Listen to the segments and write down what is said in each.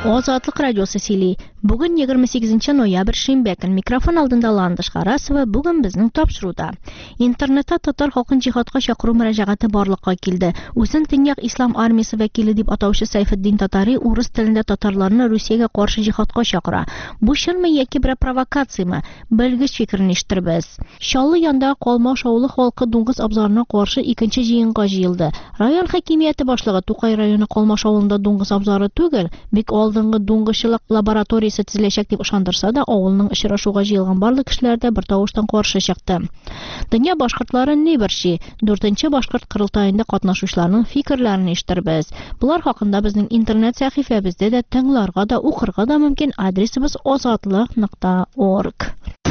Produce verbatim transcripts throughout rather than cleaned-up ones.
Азатлык радиосы сөйли. Бүген егерме сигезенче ноябрь шимбә көн микрофон алдында Ландыш Харасова бүген безнең тапшыруда. Интернетта татар халкын җихадка чакыру мөрәҗәгате барлыкка килде. Үзен Төньяк Ислам армиясе вәкиле дип атаучы Сайфетдин Татари урыс телендә татарларны Русиягә каршы җихадка чакыра. Бу чынмы яки бер провокациямы? Белгеч фикерен ишеттербез. Чаллы янда Калмаш авылы халкы Дуңгыз абзарына каршы икенче җыенга җыелды. Район хакимияте башлыгы Тукай районы Калмаш авылында Дуңгыз абзары түгел, бик алдынгы дуңгызчылык лабораториясе төзеләчәк дип ышандырса да, авылның очрашуга җыелган барлык кешеләр дә бер тавыштан каршы чыкты. Дөнья башкортлары ни берчи, дүртенче башкорт кырылтаенда катнашучыларның фикерләрен ишеттербез. Булар хакында безнең интернет сәхифәбездә дә тыңларга да, укырга да мөмкин. Адресыбыз азатлык нокта орг.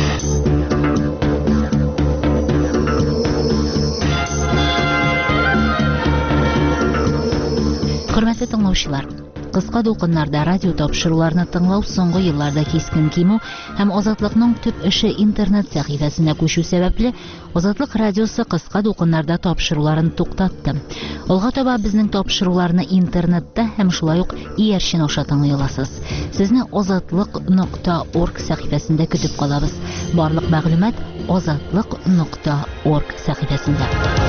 Хөрмәтле тыңлаучылар, кыска дулкыннарда радио тапшыруларны тыңлау соңгы елларда кискен кимү һәм Азатлыкның төп эше интернет сәхифәсенә күчү сәбәпле Азатлык радиосы кыска дулкыннарда тапшыруларын туктатты. Алга таба безнең тапшыруларны интернетта һәм шулай ук иярчен аша тыңлый аласыз. Сезне азатлык нокта орг сәхифәсендә көтеп калабыз. Барлык мәгълүмат азатлык нокта орг сәхифәсендә.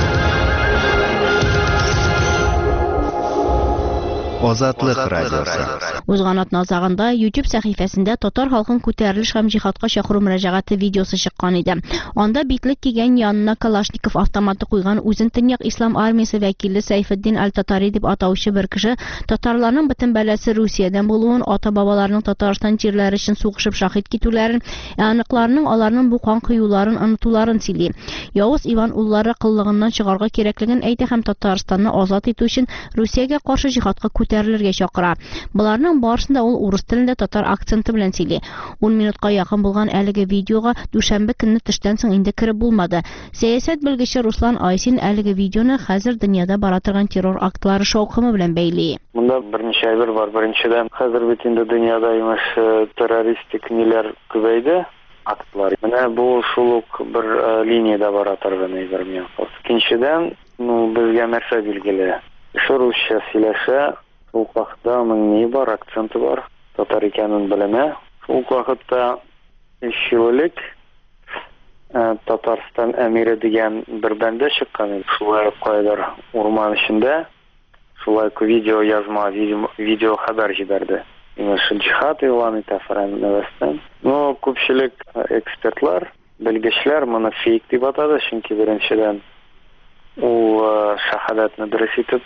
Азатлык радиосы. Узган атна азагында YouTube сәхифәсендә татар халкын күтәрелеш һәм җихадка чакыру мөрәҗәгате видеосы чыккан иде. Анда битлек кигән янына Калашников автоматы куйган үзен Төньяк Ислам армиясе вәкиле Сайфетдин Аль-Татари дип атаучы бер кеше татарларның бөтен бәласе Русиядән булуын, ата-бабаларның Татарстан җирләре өчен сугышып шаһит китүләрен, аныкларның аларның бу кан кыюларын онытуларын сөйли. Явыз Иван уллары кыллыгыннан чыгарга кирәклеген әйтә һәм Татарстанны азат итү өчен Русиягә каршы җихадка күтәрелергә чакыра. Буларның барысында ул урыс телендә татар акценты белән сөйли. ун минутка якын булган әлеге видеога дүшәмбе көнне төштән соң инде кереп булмады. Сәясәт белгече Руслан Айсин әлеге видеоны хәзер дөньяда бара торган террор актлары шаукымы белән бәйли. Монда берничә әйбер бар. Беренчедән, хәзер бит инде дөньяда имеш террористик ниләр күбәйде, актлар. Менә бу шул ук бер линиядә бара торган әйбер миңа. Икенчедән, ну безгә нәрсә билгеле? Русча сөйләшә, ул вакытта аның ни бар, акценты бар, татар икәнен беленә. Ул вакытта өч ел элек Татарстан әмире дигән бер бәндә чыккан, шулай кайдар урман эчендә, шулай видео язма, видео хәбәр җибәрде. Имеш җихад игълан итә Франциядан. Но күпчелек экспертлар, белгечләр моны фейк дип атады, чөнки беренчедән ул шахадатны дөрес итеп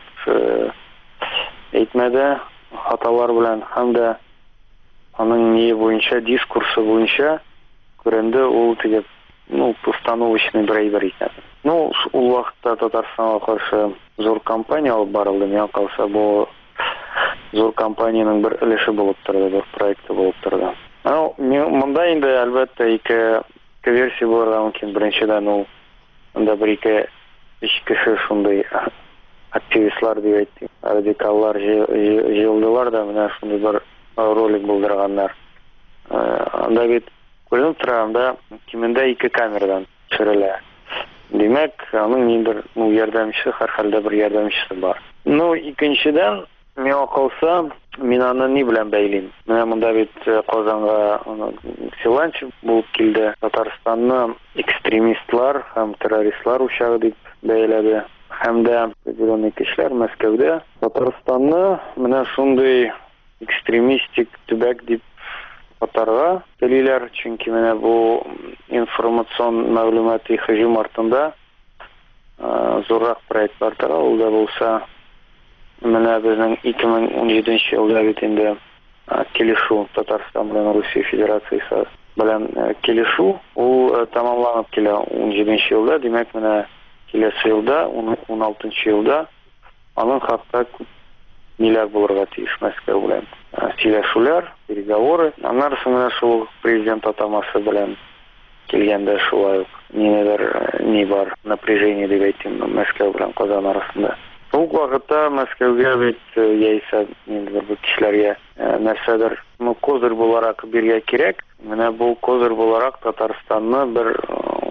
әйтмәде, хаталар белән һәм дә аның ни буенча, дискурсы буенча күренде, ул тигеп, ну, постановочный бер әйбер икән. Ну, ул вакытта Татарстанга каршы зур кампания алып барылды. Миңа калса, бу зур кампанияның бер өлеше булып торды, бер проекты булып торды. Ну, монда инде әлбәттә ике версия булырга мөмкин. Беренчедән, ул монда бер ике өч кеше шундый активистлар дип әйтим, радикаллар җыелдылар да, менә шундый бер ролик булдырганнар. Анда бит күренеп тора, анда кимендә ике камерадан төшерелә. Димәк, аның ниндер ярдәмче, һәрхәлдә бер ярдәмчесе бар. Ну, икенчедән, миңа калса, мин аны ни белән бәйлим? Менә монда бит Казанга Силанч булып килде. Татарстанны экстремистлар һәм террористлар учагы дип бәйләде. Һәм дә определенный кешеләр Мәскәүдә Татарстанны менә шундый экстремистик төбәк дип атарга телиләр, чөнки менә бу информацион мәгълүмати һөҗүм артында зуррак проектлар тора. Ул да булса, менә безнең ике мең ун җиденче елда бит инде килешү Татарстан белән Русия Федерациясе белән килешү, ул тамамланып килә ун җиденче елда. Димәк, менә киләсе елда, ун алтынчы елда аның хакта ниләр булырга тиеш Мәскәү белән. Сөйләшүләр, переговоры. Аннан соң шул президент атамасы белән килгәндә шулай ук ниләр ни бар, напряжение дип әйтим, Мәскәү белән Казан арасында. Ул вакытта Мәскәүгә бит яисә инде бер кешеләргә нәрсәдер козыр буларак биргә кирәк. Менә бу козыр буларак Татарстанны бер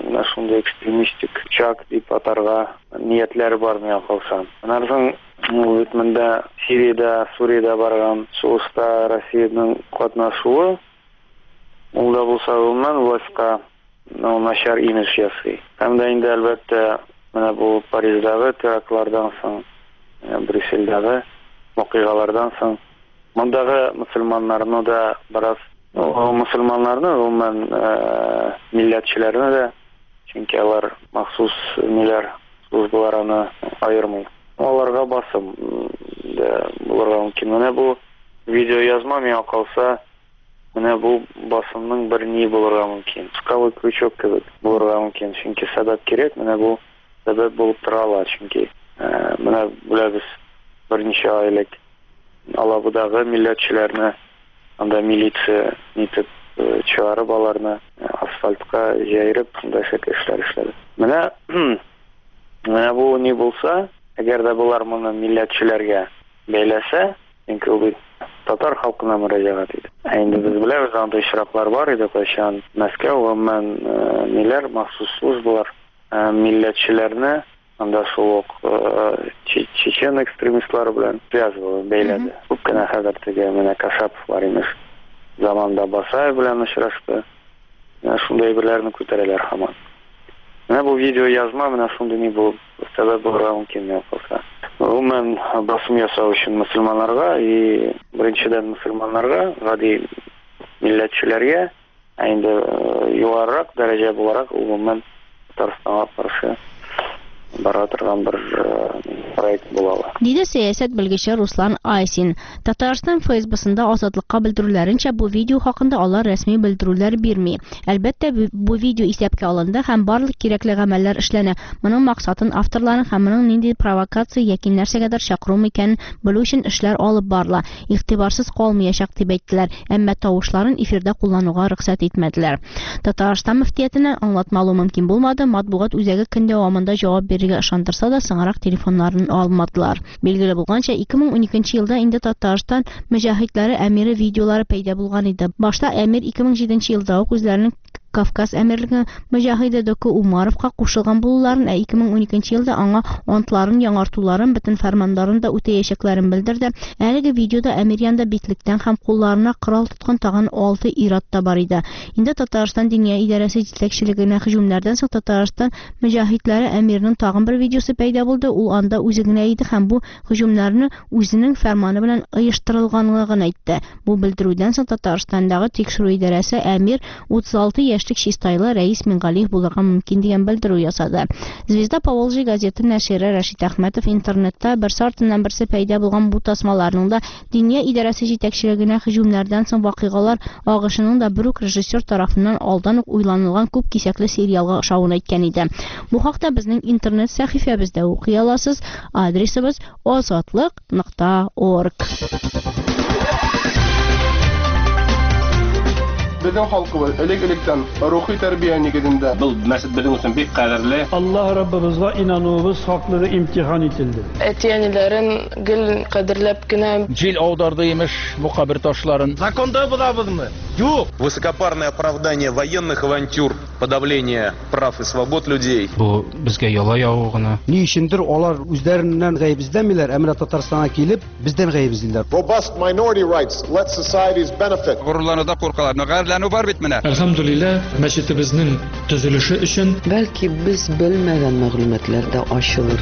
менә шундый экстремистик чак дип атарга ниятләре бар миңа калса. Аннан соң ул үтмендә Сириядә, Суриядә барган сугышта Россиянең катнашуы, ул да булса гомумән властька начар имидж ясый. Һәм дә инде әлбәттә менә бу Париждагы терактлардан соң, Брюссельдәге вакыйгалардан соң мондагы мөселманнарны да бераз мөселманнарны, гомумән милләтчеләрне дә, чөнки алар махсус ниләр службаларны аермый. Аларга басым булырга мөмкин. Менә бу видео язма миңа калса, менә бу басымның бер ни булырга мөмкин. Скалы крючок кебек булырга мөмкин. Чөнки сәбәп кирәк, менә бу сәбәп булып тора ала. Чөнки менә беләбез берничә ай элек Алабудагы милләтчеләрне анда милиция нитеп чыгарып аларны асфальтка җәйреп, анда эшләр эшләде. Менә менә бу ни булса, әгәр дә булар моны милләтчеләргә бәйләсә, инде ул татар халкына мөрәҗәгать иде. Инде без беләбез, анда очраклар бар иде, кайчан Мәскәү гомумән ниләр махсус службалар милләтчеләрне анда шул ук чечен экстремистлары белән связывал, бәйләде. Күп кенә хәзер теге менә Кашапов бар имеш. Заманда Басаев белән очрашты. Шундай әйберләрне күтәрәләр һаман. Менә бу видео язма, менә шундый ни бу сәбәп булырга мөмкин миңа калса. Гомумән басым ясау өчен мөселманнарга и беренчедән мөселманнарга, гади милләтчеләргә, инде югарырак дәрәҗә буларак гомумән Татарстанга каршы бара торган бер проект була. Диде сәясәт белгече Руслан Айсин. Татарстан ФСБсында азатлыкка белдерүләренчә, бу видео хакында алар рәсми белдерүләр бирми. Әлбәттә, бу видео исәпкә алынды һәм барлык кирәкле гамәлләр эшләнә. Моның максатын авторларын һәм моның нинди провокация яки нәрсәгәдер чакыру микәнен белү өчен эшләр алып барыла. Игътибарсыз калмаячак дип әйттеләр, әмма тавышларын эфирдә куллануга рөхсәт итмәделәр. Татарстан мөфтиятенә аңлатма алу мөмкин булмады. Матбугат үзәге көн дәвамында җавап бирергә ышандырса да, соңрак телефоннарын алмадылар. Билгеле булганча, ике мең уникенче елда инде Татарстан мөҗаһидләре әмире видеолары пәйда булган иде. Башта әмир ике мең җиденче елда ук үзләренең Кавказ әмирлеге мөҗаһиде Доку Умаровка кушылган булуларын, ә ике мең уникенче елда аңа антларын яңартуларын, бөтен фәрманнарын да үтәячәкләрен белдерде. Әлеге видеода әмир янда битлектән һәм кулларына корал тоткан тагын алты ир-ат та бар иде. Инде Татарстан Диния идарәсе җитәкчелегенә һөҗүмнәрдән соң Татарстан мөҗаһидләре әмирнең тагын бер видеосы пәйда булды. Ул анда үзе генә иде һәм бу һөҗүмнәрне үзенең фәрманы белән оештырылганлыгын әйтте. Бу белдерүдән соң Татарстандагы тикшерү идарәсе әмир утыз алты яшьлек Чистайлы Рәис Мингалиев булырга мөмкин дигән белдерү ясады. Звезда Поволжье газеты нәшире Рәшит Әхмәтов интернетта берсе артыннан берсе пәйда булган бу тасмаларның да Диния идарәсе җитәкчелегенә һөҗүмнәрдән соң вакыйгалар агышының да бер үк режиссер тарафыннан алдан ук уйланылган күп кисәкле сериалга ошавын әйткән иде. Бу хакта безнең интернет сәхифәбездә укый аласыз. Адресыбыз азатлык нокта орг. Безнең халкыбыз элек-электән рухи тәрбия нигезендә. Бұл мәсәл безнең өчен бик кадерле. Allah Rabbimizga inanуыбыз хаклыгы имтихан ителде. Әтиәниләрен гел кадерләп кенә Җил аударды имеш бу кабер ташларын. Законда булабызмы? Юк. Высокопарное оправдание военных авантюр, подавление прав и свобод людей. Бу безгә яла яву гына. Ни өчендер алар үзләреннән гаеп эзләмиләр, әмма Татарстанга килеп бездән гаеп эзлиләр. Robust minority rights let societies benefit. Горурлануда куркалар, гайрләнү бар бит менә. Әлхәмдүлилләh, мәчетебезнең төзелеше өчен бәлки без белмәгән мәгълүматлар да ачылыр.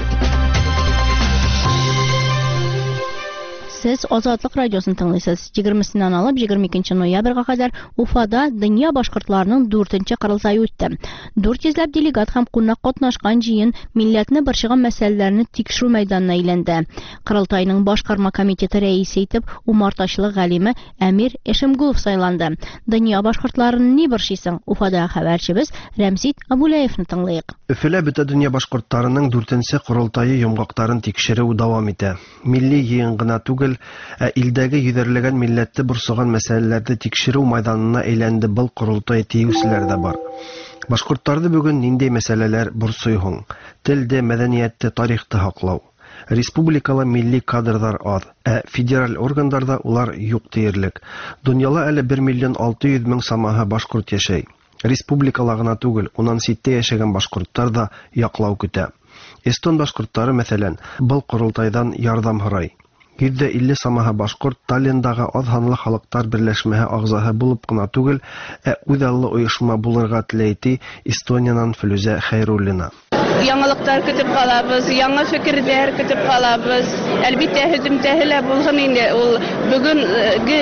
Сез Азатлык радиосын тыңлыйсыз. егермесеннән алып егерме икенче ноябрьгә кадәр Уфада дөнья башкортларының дүртенче корылтае үтте. дүрт йөзләп делегат һәм кунак катнашкан җыен милләтне борчыган мәсьәләләрне тикшерү мәйданына әйләнде. Корылтайның башкарма комитеты рәисе итеп Умар Ташлы Галиме Әмир Эшемгулов сайланды. Дөнья башкортларын ни борчыйсың? Уфада хәбәрчебез Рәмзит Абулаевны тыңлыйк. Өфөлә бөтә дөнья башкортларының дүртенче корылтае йомгакларын тикшерү дәвам итә. Милли йыен гына түгел, ә илдәге йөзәрләгән милләтте борсыган мәсьәләләрне тикшерү мәйданына әйләнде был корылтай тиеүчеләр дә бар. Башкортларны бүген нинди мәсьәләләр борсый һуң? Телдә, мәдәниятте, тарихты һаклау. Республикала милли кадрдар аз, ә федераль органнарда улар юк диярлек. Дөньяла әле бер миллион алты йөз мең самаһы башкорт яшәй. Республикала гына түгел, унан ситтә яшәгән башкорттар да яклау көтә. Эстон башкорттары, мәсәлән, был корылтайдан ярдәм һорый. йөз илле самаһы башкорт Таллиндагы аз һанлы халыктар берләшмәһе агзаһы булып кына түгел, ә үҙаллы оешма булырга теләйти Эстониянан Флүзә Хәйруллина. Яңалыктар көтеп калабыз, яңа фикерләр көтеп калабыз. Әлбиттә, һөҗүмтәһелә булган инде ул бүгенге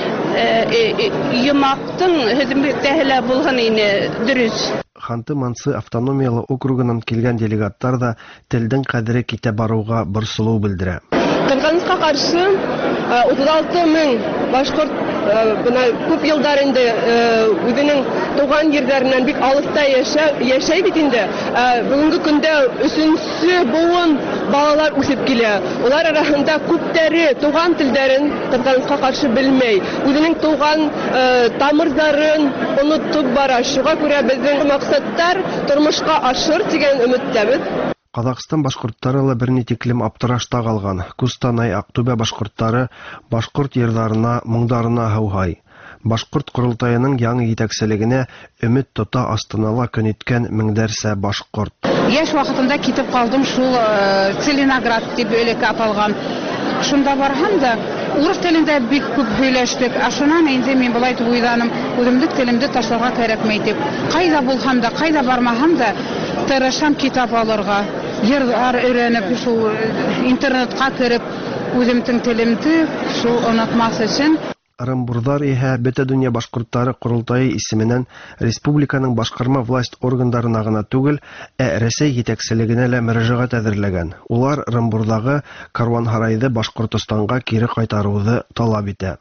йомактың һөҗүмтәһелә булган инде дөрес. Ханты-Мансы автономиялы округынан килгән делегаттар да телдең кадере китә баруга борсылу белдерә. Кыргызстанга каршы утыз алты мең башкорт бына күп елдар инде үзенең туган җирләреннән бик алыста яшәй бит инде. Бүгенге көндә өченче буын балалар үсеп килә. Улар арасында күптәре туган телдәрен Кыргызстанга каршы белмәй. Үзенең туган тамырларын онытып бара. Шуңа күрә безнең максаттар тормышка ашыр дигән өметтәбез. Казакстан башкорттары ла берни тиклем аптырашта калган. Кустанай, Актүбә башкорттары башкорт йырҙарына, моңдарына һауһай. Башкорт ҡоролтайының яңы етәкселегенә өмөт тота Астанала көн иткән меңдәрсә башкорт. Яш вакытында китеп калдым шул Целиноград дип элекке аталган. Шунда барһам да урыс телендә бик күп һөйләштек. Ашунан инде мин булай дип уйладым, үземдең телемде ташларга кирәкмәй дип. Кайда булһам да, кайда бармаһам да тырышам китап алырга. Йырҙар өйрәнеп, шул интернетка кереп, үземнең телемде шул онытмас өчен. Ырымбурҙар иһә бөтә дөнья башҡорттары ҡоролтайы исеменән республиканың башҡарма власть органдарына ғына түгел, ә Рәсәй етәкселегенә лә мөрәжәғәт әҙерләгән. Улар Ырымбурҙағы карванһарайҙы Башҡортостанға кире ҡайтарыуҙы талап итә.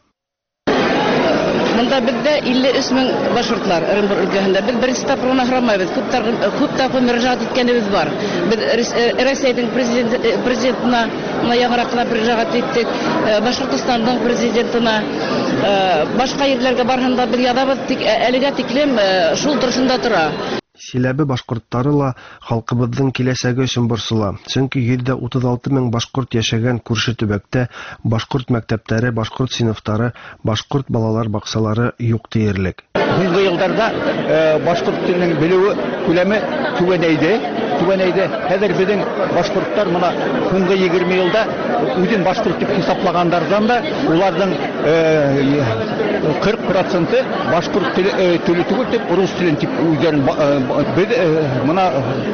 Монда бездә илле өс мең башҡортлар Ырымбур өлкәһендә. Без беренче тапҡыр һорамайбыз. Күп тапҡыр мөрәжәғәт иткәнебез бар. Без Рәсәйҙең президентына яңыраҡ ҡына мөрәжәғәт иттек. Башҡортостандың президентына, башҡа ерләргә барһында бер яҙабыҙ, тик әлегә тиклем шул торшонда тора. Силәбе башҡорттары ла халҡыбыҙҙың киләсәге өсөн борсола. Сөнки йөҙ утыҙ алты мең башҡорт йәшәгән күрше төбәктә башҡорт мәктәптәре, башҡорт синыфтары, башҡорт балалар баҡсалары юҡ тиерлек. Һуңғы йылдарҙа башҡорт теленең белеүе күләме түбәнәйҙе. Түбәнәйҙе. Хәҙер беҙҙең башҡорттар мына һуңғы егерме йылда үҙен башҡорт дип хисаплағандарҙан да уларҙың ҡырҡ проценты башҡорт теле түгел дип, урыс телен тип үҙҙәрен беҙ мына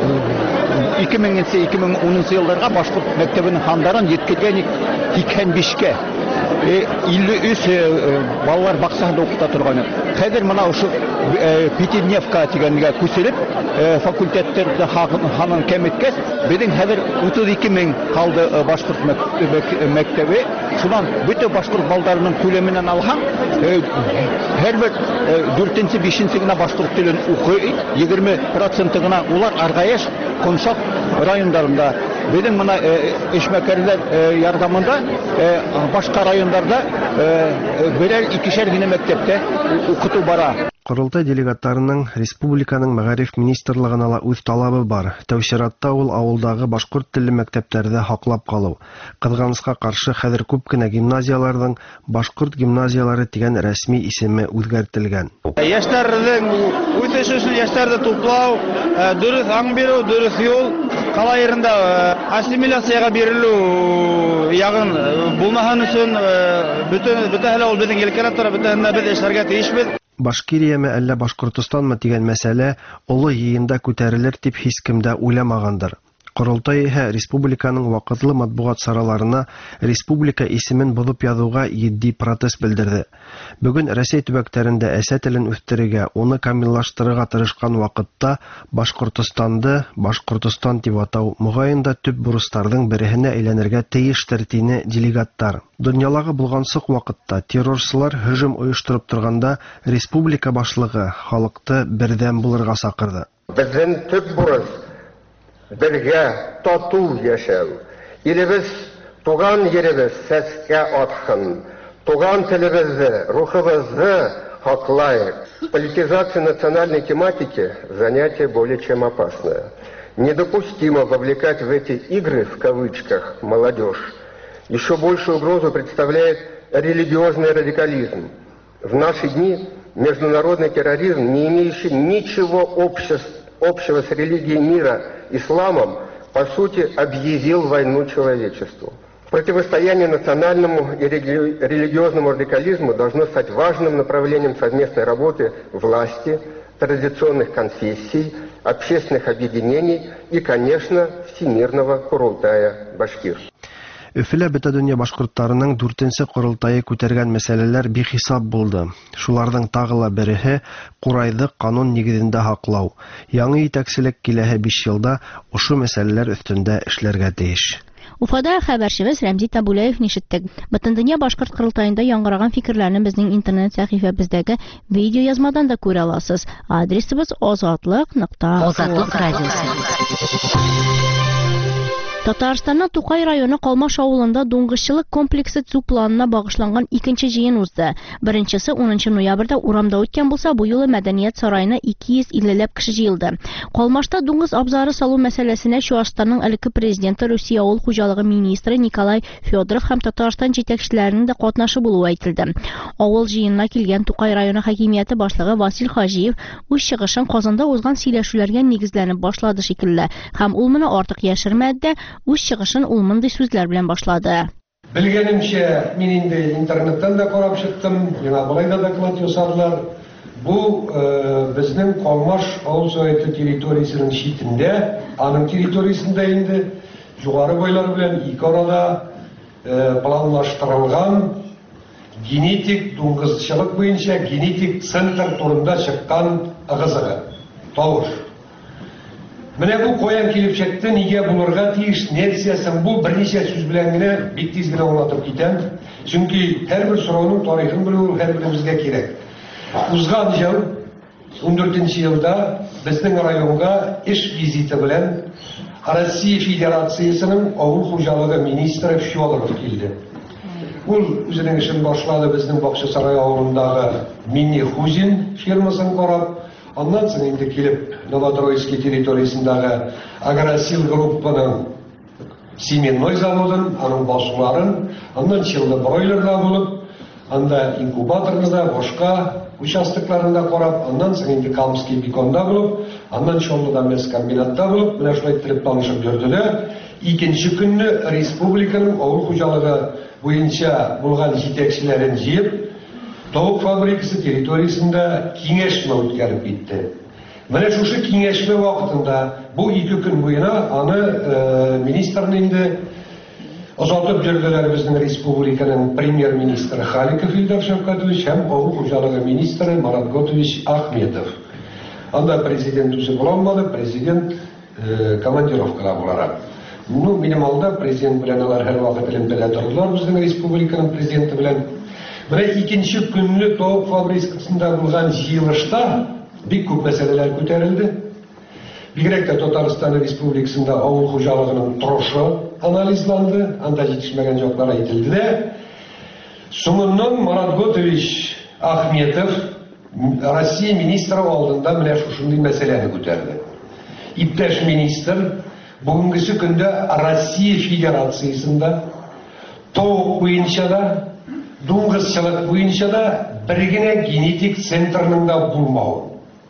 ике меңенсе ике мең унынсы йылдарға башҡорт мәктәбенең һандарын еткергән һикһән бишкә. илле өс балалар баҡсаһында уҡыта торғаны. Хәҙер мына ошо Пятидневка тигәнгә күсереп, факультеттерҙе һанын кәметкәс, беҙҙең хәҙер утыҙ ике мең ҡалды башҡорт мәктәбе. Шунан бөтә башҡорт балдарының күләменән алһаң, һәр бер дүртенсе, бишенсе генә башҡорт телен уҡый, егерме проценты гына улар Арғаяш, Ҡоншаҡ райондарында. Беҙҙең мына эшмәкәрләр ярҙамында башҡа райондарда берәр икешәр генә мәктәптә уҡытыу бара. Ҡоролтай делегаттарының республиканың мәғариф министрлығына ла үҙ талабы бар. Тәүсиратта ул ауылдағы башҡорт телле мәктәптәрҙе һаҡлап ҡалыу. Ҡыҙғанысҡа ҡаршы, хәҙер күп кенә гимназияларҙың башҡорт гимназиялары тигән рәсми исеме үҙгәртелгән. Йәштәрҙең үҫеше өсөн йәштәрҙе туплау, дөрөҫ аң биреү, дөрөҫ юл, ҡала ерендә ассимиляцияға бирелеү яғын булмаһын өсөн бөтәһе лә ул беҙҙең елкәлә тора, бөтәһенә беҙ эшләргә тейешбеҙ. Башкириямы әллә Башҡортостанмы тигән мәсьәлә оло йыйында күтәрелер тип һис кем дә уйламағандыр. Ҡоролтай иһә республиканың ваҡытлы матбуғат сараларына республика исемен боҙоп яҙыуға етди протест белдерҙе. Бөгөн Рәсәй төбәктәрендә әсә телен үҫтерергә, уны камиллаштырырға тырышҡан ваҡытта Башҡортостанды Башҡортостан тип атау моғайын да төп бурыстарҙың береһенә әйләнергә тейештер, тине делегаттар. Донъялағы булғансыҡ ваҡытта террорсылар һөжүм ойоштороп торғанда республика башлығы халыҡты берҙәм булырға саҡырҙы. Беҙҙең төп бурыс бергә тату йәшәү. Иребез, туған еребез сәскә атһын. Туған телебеҙҙе, рухыбыҙҙы һаҡлайыҡ. Политизация национальной тематики – занятие более чем опасное. Недопустимо вовлекать в эти игры, в кавычках, молодежь. Еще большую угрозу представляет религиозный радикализм. В наши дни международный терроризм, не имеющий ничего общего с религией мира, исламом, по сути, объявил войну человечеству. Противостояние национальному и религиозному радикализму должно стать важным направлением совместной работы власти, традиционных конфессий, общественных объединений и, конечно, Всемирного Курултая башкир. Өфөлә бөтә дөнья башкортларының дүртенче курултайы күтәргән мәсьәләләр бихисап булды. Шуларның тагы ла береһе Курайны канун нигезендә хаклау. Яңа итәкчелек киләһе биш елда ошо мәсьәләләр өстендә эшләргә тиеш. Уфада хәбәрчебез Рәмзи Табулаев нишеттек. Бөтен дөнья башкорт курултаенда яңгыраган фикерләрне безнең интернет сәхифәбездәге видео язмадан да күрә аласыз. Адресыбыз азатлык нокта Азатлык радиосы. Татарстанның Тукай районы Калмаш авылында дуңгызчылык комплексы төзү планына багышланган икенче җыен узды. Беренчесе унынчы ноябрьдә урамда үткән булса, бу юлы Мәдәният сараена ике йөз илле ләп кеше җыелды. Калмашта дуңгыз абзары салу мәсьәләсенә Чуашстанның элекке президенты, Русия авыл хуҗалыгы министры Николай Федоров һәм Татарстан җитәкчеләренең дә катнашы булуы әйтелде. Авыл җыенына килгән Тукай районы хакимияте башлыгы Васил Хаҗиев үз чыгышын Казанда узган сөйләшүләргә нигезләнеп башлады шикелле, һәм ул моны артык яшермәде. Үз чыгышын ул мондый сүзләр белән башлады. Белгәнемчә, мин инде интернеттан да карап чыктым, яңа болай да доклад ясадылар. Бу безнең Калмаш авыл советы территориясенең читендә, аның территориясендә инде югары бойлар белән ике арада планлаштырылган генетик дуңгызчылык буенча генетик центр турында чыккан ыгызыгы, тавыш. Менә бу каян килеп чыкты, нигә булырга тиеш, нәрсәсен бу берничә сүз белән генә бик тиз генә аңлатып китәм. Чөнки һәрбер сорауның тарихын белү һәрберемезгә кирәк. Узган ел, ундүртенче елда безнең районга эш визиты белән Россия Федерациясының авыл хуҗалыгы министры Федоров килде. Ул үзенең эшен башлады безнең Бакчасарай авылындагы Мини Хузин фирмасын карап. Аннан соң инде килеп Новотроицкий территориясендәге Агросил группаның семенной заводын, аның басуларын, аннан чилда бройлерда булып, анда инкубаторда, башка участокларында карап, аннан соң инде Калмский биконда булып, аннан Чоллыда мясокомбинатта булып, менә шулай итеп танышып йөрделәр. Икенче көнне республиканың авыл хуҗалыгы буенча булган җитәкчеләрен җыеп, Тавык фабрикасы территориясендә киңәшмә үткәреп китте. Менә шушы киңәшмә вакытында бу ике көн буена аны министрны инде озатып йөрделәр безнең республиканың премьер-министры Халиков Илдар Шәфкатович һәм авыл хуҗалыгы министры Марат Готович Ахметов. Анда президент үзе булмады, президент командировкада буларак. Ну, минем алда президент белән алар һәр вакыт элемтәдә тордылар безнең республиканың президенты белән. Менә икенче көнне Тавык фабрикасында булган җыелышта бик күп мәсьәләләр күтәрелде. Бигрәк тә Татарстан Республикасында авыл хуҗалыгының торышы анализланды, анда җитешмәгән җаклар әйтелде дә. Соңыннан Марат Готович Ахметов Россия министры алдында менә шушындый мәсьәләне күтәрде. Иптәш министр бүгенге көндә Россия Федерациясында тавык буенча да дуңгызчылык буенча да бер генә генетик центрның да булмауы.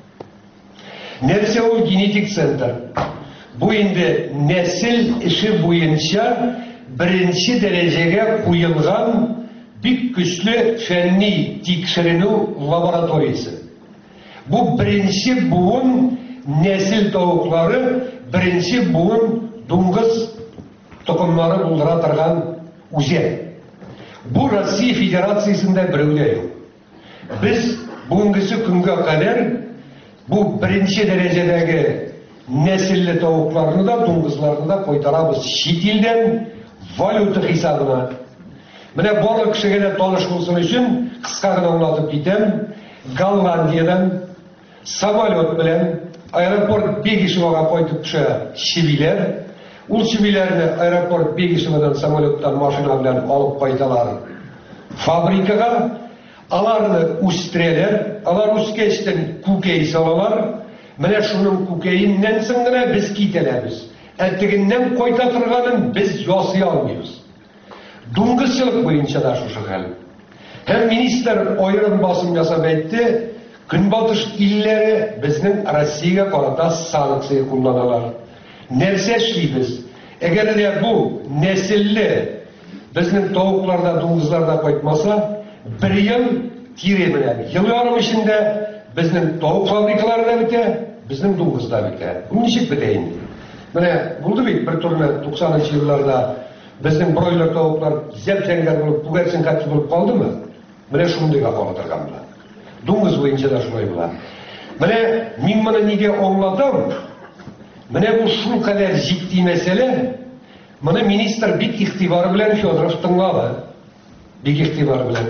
Нәрсә ул генетик центр? Бу инде нәсел эше буенча беренче дәрәҗәгә куелган бик көчле фәнни тикшеренү лабораториясе. Бу беренче буын нәсел тавыклары, беренче буын дуңгыз токымнары булдыра торган үзәк. Бу Россия Федерациясында берәүдә юк. Без бүгенге көнгә кадәр бу беренче дәрәҗәдәге нәселле тавыкларны да, дуңгызларны да кайтарабыз чит илдән валюта хисабына. Менә барлык кешегә дә таныш булсын өчен кыска гына аңлатып китәм. Голландиядән самолет белән аэропорт Бегишевага кайтып төшә чибиләр. Ул чибиләрне аэропорт Бегишевадан самолеттан машина белән алып кайталар фабрикага. Аларны үстерәләр, алар үскәчтән күкәй салалар. Менә шуның күкәеннән соң гына без китәләбез. Әтегеннән кайта торганын без ясый алмыйбыз. Дуңгызчылык буенча да шушы хәл. Hem minister ayırım basım yasap etti. Günbatış illeri bizning Rossiyaga qarata sanksiya kullanırlar. Nerse işleybiz? Eğer de bu nesilli bizning tavuklarda, domuzlarda koytmasa, bir yıl tire bilen. Yıl yarım içinde bizning tavuk fabrikalarında bite, bizning domuzda bite. Bu nişik biteyin? Mene buldu bit bir turna doksanıncı yıllarda bizning broiler tavuklar zeptengar bulup, bu gerçin katı bulup kaldı mı? Mene şunday kapalıdırgan bilen. Domuz boyunca da şunday bilen. Mene min bana nige anladım. Mene bu şu kadar ciddi mesele. Mene minister bit ihtibarı bilen Fyodorov tınladı. Bit ihtibarı bilen.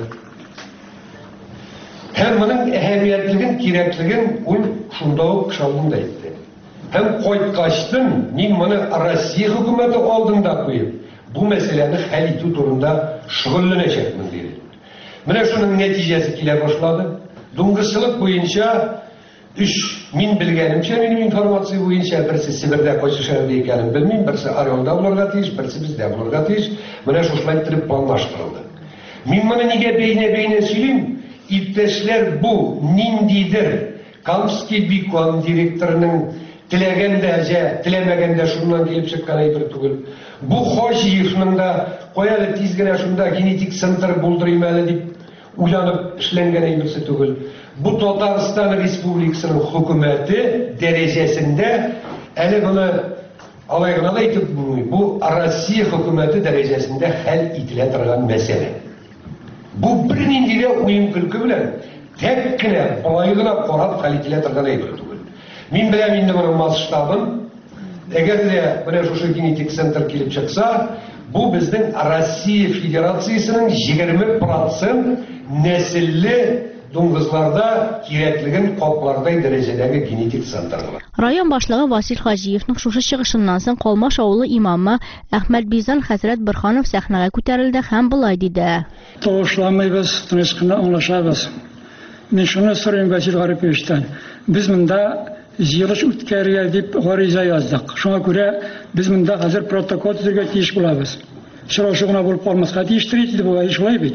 Hem bunun ehemmiyetligin, gerekligin ul şunda kışaldığında etti. Hem koytkaçtın, min bana Rossiya hükümeti aldığında koyup, bu meselenin hal etü turunda şüghüllenecekmin dedi. Mene şunun neticesi kile başladı. Dungısılık boyunca üç min bilgenimçe, benim informasiya boyunca birisi Sibir'de koşuşardı ekanim bilmeyim, birisi Aryol'da bularga teyiş, birisi bizde bularga teyiş. Mene şuşlaytırıp planlaştırıldı. Min bana nige beyne beyne söyleyeyim, İpteşler bu nindidir. Kamski Bikon direktörünün tilegende, tilemegende şundan gelip çıkan ayıpır tugul. Bu Hoşiyev'nin de koyalı tizgine şunda genetik sınır buldurayım deyip uyanıp işlengen ayıpırsı tugul. Bu Tataristan Respublikası'nın hükümeti derecesinde eli bunu alayğına da ayıtıp bu Rossiya hükümeti derecesinde hal itiletirgen mesele. Bu bir nindire uyum kılkı bilen tekkine, balayığına korat kalitile tırgana edirdi. Min bilem indi bunun masıştabın, eğer de bana şu genetik center kelip çıksa, bu bizden Rossiya Federasyası'nın yigirme prosent nesilli dunguzlarda kiretligin koplarday derecedeki genetik centerlar. Rayon başlığı Vasil Hacıyev'nin şuşu çıkışından son Qalmaş oğlu imamı Ahmet Bizan Hazret Birxanov sahneye ko'tarildi hem bulay dedi. To'g'rishlamaymiz, tinchgina anglashamiz. Men shuni so'rayman Vasil G'aripovичdan. Biz bunda yig'ilish o'tkazgan deb g'ariza yozdik. Shunga ko'ra biz bunda hozir protokol tuzishga tegish bo'lamiz. Shirashug'una bo'lib qolmas, qatiyishtirib deb ishlaymiz.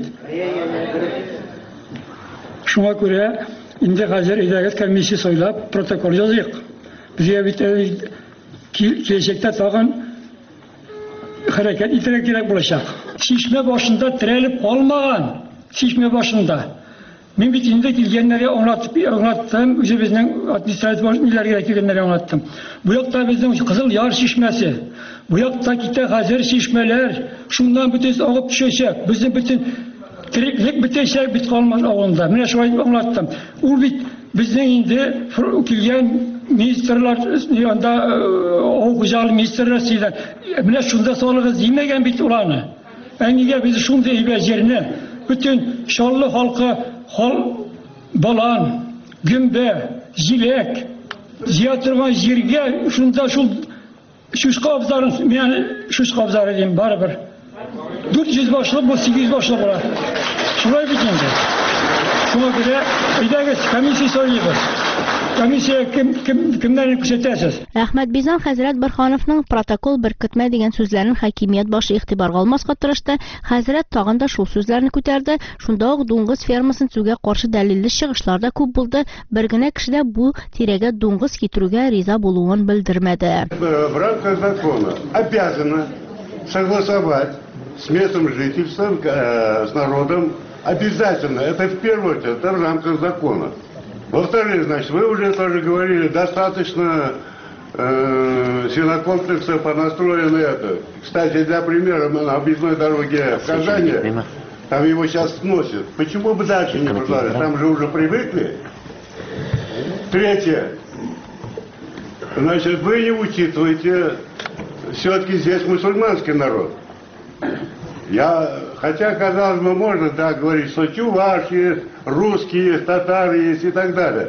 Şuna göre indi hazır idaret komisyası soylab protokol yazıyık. Bize bir gelecekte tağın hareket iterek gerek bulacak. Şişme başında tirelip olmayan, şişme başında. Ben bittiğinde gelgenleri anlatıp, anlattım. Üze bizden administratif ileri gerekirgenleri anlattım. Bu yakta bizden Kızıl Yar şişmesi. Bu yakta kitle hazır şişmeler. Şundan bütün ağıp düşecek. Bizim bütün Tiriklik bitecek bit kalmaz ağında. Mene şöyle anlattım. O bit bizden indi kilgen ministerler yanda o güzel ministerler sizden. Mene şunda sağlığı yemegen bit ulanı. Enige bizi şunda ibecerine bütün şallı halka hal balan, gümbe, zilek, ziyatırgan jirge şunda şu şu kabzarın yani şu kabzarı diyeyim bari bir. dört yüz başlık bu sekiz yüz başlık var. Şurayı bitince. Şuna göre idaret komisyası soruyoruz. Komissiya kim kim kimlerni ko'rsatasiz? Ahmet Bizan Hazret Birxanovning protokol berkitma degan so'zlarini hokimiyat boshi e'tiborga olmasga tirishdi. Hazret tag'in da shu so'zlarni ko'tardi. Shunda o'q do'ngiz fermasini tuzuga qarshi dalilli chiqishlarda ko'p bo'ldi. Birgina kishida bu teraga do'ngiz keltiruvga rizo bo'lganini bildirmadi. В рамках закона обязаны согласовать с местом жительства, э, с народом. Обязательно. Это в первую очередь, это в рамках закона. Во-вторых, значит, вы уже тоже говорили, достаточно э, силокомплексов понастроены это. Кстати, для примера, мы на объездной дороге в Казани, там его сейчас сносят. Почему бы дальше не продолжать? Там же уже привыкли. Третье. Значит, вы не учитываете, все-таки здесь мусульманский народ. Я, хотя, казалось бы, можно, да, говорить, что чуваши есть, русские есть, татары есть и так далее.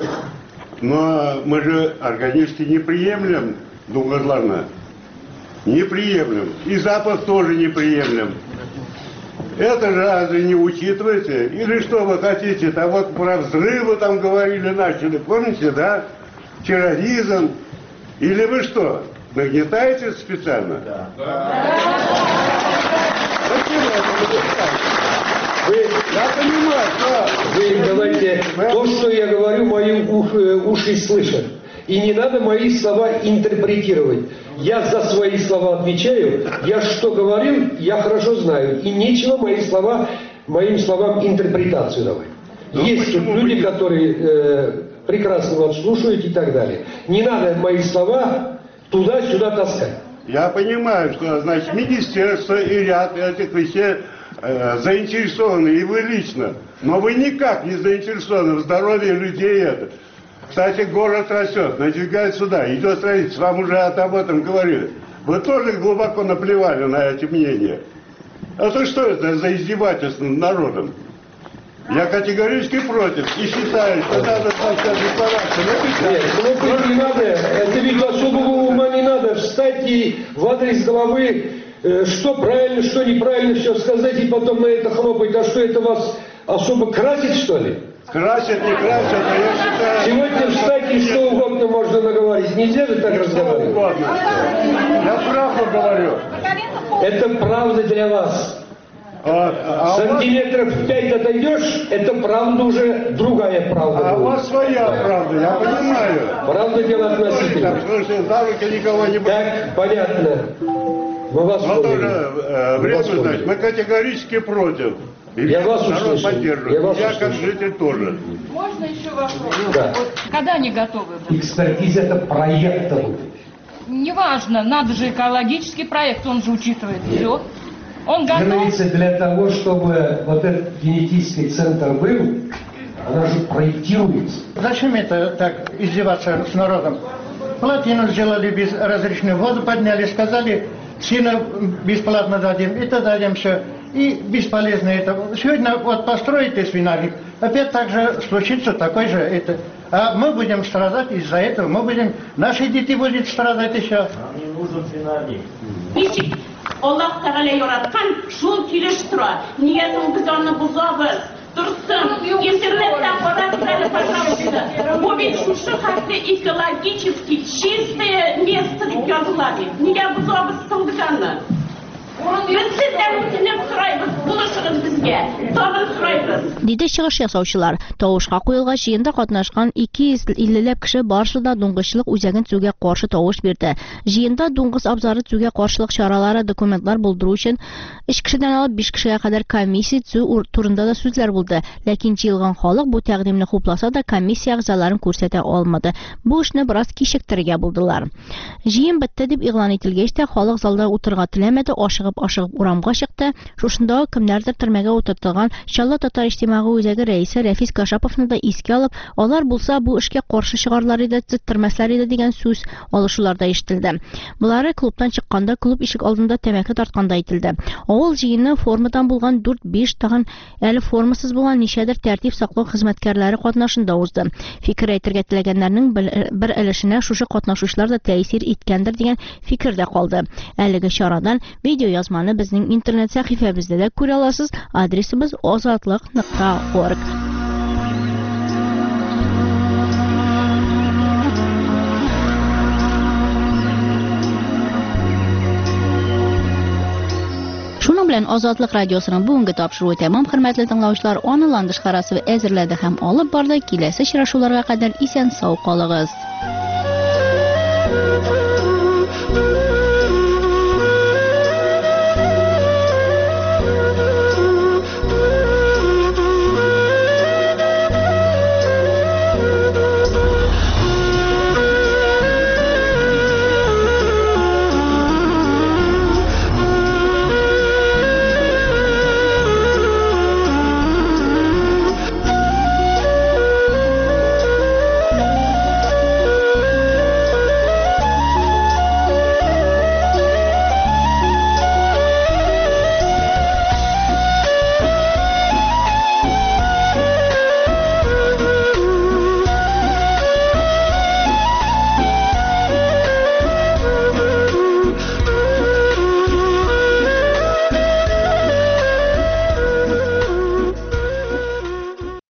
Но мы же органически не приемлем Дунгазлана. Не приемлем. И Запад тоже не приемлем. Это же разве не учитываете? Или что вы хотите? Там вот про взрывы там говорили, начали. Помните, да? Терроризм. Или вы что? Нагнетаете специально? Да. Вы, я понимаю, да. Вы говорите, то, что я говорю, мои уши, уши слышат. И не надо мои слова интерпретировать. Я за свои слова отвечаю. Я что говорил, я хорошо знаю. И нечего мои слова, моим словам интерпретацию давать. Ну, есть люди, вы... которые э, прекрасно вас слушают и так далее. Не надо мои слова туда-сюда таскать. Я понимаю, что, значит, министерство и ряд этих вещей э, заинтересованы, и вы лично. Но вы никак не заинтересованы в здоровье людей. Это. Кстати, город растет, надвигает сюда, идет строительство, вам уже об этом говорили. Вы тоже глубоко наплевали на эти мнения. А то что это за издевательство над народом? Я категорически против и считаю, что надо поставить декларацию. Нет, хлопать не надо, это ведь особого ума не надо. Встать и в адрес головы, э, что правильно, что неправильно, все сказать и потом на это хлопать. А что это вас особо красит, что ли? Красят, не красят, а я считаю... Сегодня встать и что угодно можно наговорить. Нельзя же так разговаривать. Я правду говорю. Это правда для вас. А, а Сантиметров вас... пять отойдешь, это правда уже другая правда. А у вас своя правда, я понимаю. Правда дело относительно. Слушайте, за руки никого не будет. Так, понятно. Мы вас Но тоже э, время, значит, мы категорически против. И я вас народ поддерживает. Я, вас я как житель тоже. Можно еще вопрос? Да. Вот, когда они готовы будут? Экспертиза это проекта будет. Неважно, надо же экологический проект, он же учитывает все. Он готов. Говорится, для того, чтобы вот этот генетический центр был, она же проектируется. Зачем это так издеваться с народом? Плотину сделали без разрешения, воду подняли, сказали, сено бесплатно дадим, это дадим все. И бесполезно это. Сегодня вот построите свинарник, опять так же случится такой же это. А мы будем страдать из-за этого, мы будем, наши дети будут страдать еще. Не нужен свинарник. Alloh Teala yaratgan şol kilish tura. Niyetin biz onu buzabız. Dursun. Интернетта порадили, пожалуйста. Увидим, что как-то экологически чистое место в Казлаве. Не бузабыз сылдыганны. Диде чыгыш ясаучылар, тавышка куелган җыенда катнашкан ике йөз илле кеше барышында дуңгызчылык үзәген төзүгә каршы тавыш бирде. Җыенда дуңгыз абзары төзүгә каршылык чаралары, документлар булдыру өчен өч кешедән алып биш кешегә кадәр комиссия төзү турында да сүзләр булды. Ләкин җыелган халык бу тәкъдимне хупласа да комиссия әгъзаларын күрсәтә алмады. Бу эшне бераз кичектерергә булдылар. Җыен бетте дип игълан ителгәч тә халык залда утырга теләмәде, ашыгып ашыгып урамга чыкты. Шушында кемнәрдер төрмәгә утыртылган Чаллы татар иҗтимагый үзәге рәисе Рәфис Кашаповны да искә алып, алар булса бу эшкә каршы чыгарлар иде, теттермәсләр иде дигән сүз алышуларда ишетелде. Булары клубтан чыкканда клуб ишек алдында тәмәке тартканда әйтелде. Авыл җыены формадан булган дүрт-биш тагын әле формасыз булган ничәдер тәртип саклау хезмәткәрләре катнашында узды. Фикер әйтергә теләгәннәрнең бер өлешенә шушы катнашучылар да тәэсир иткәндер дигән фикер дә калды. Әлеге чарадан видео язманы безнең интернет сәхифәбездә дә күрә аласыз. Адресыбыз озатлык нокта орг. Шуның белән Азатлык радиосының бүгенге тапшыруы тәмам, хөрмәтле тыңлаучылар. Аны Ландыш Харасова әзерләде һәм алып барды. Киләсе очрашуларга кадәр исән сау калыгыз.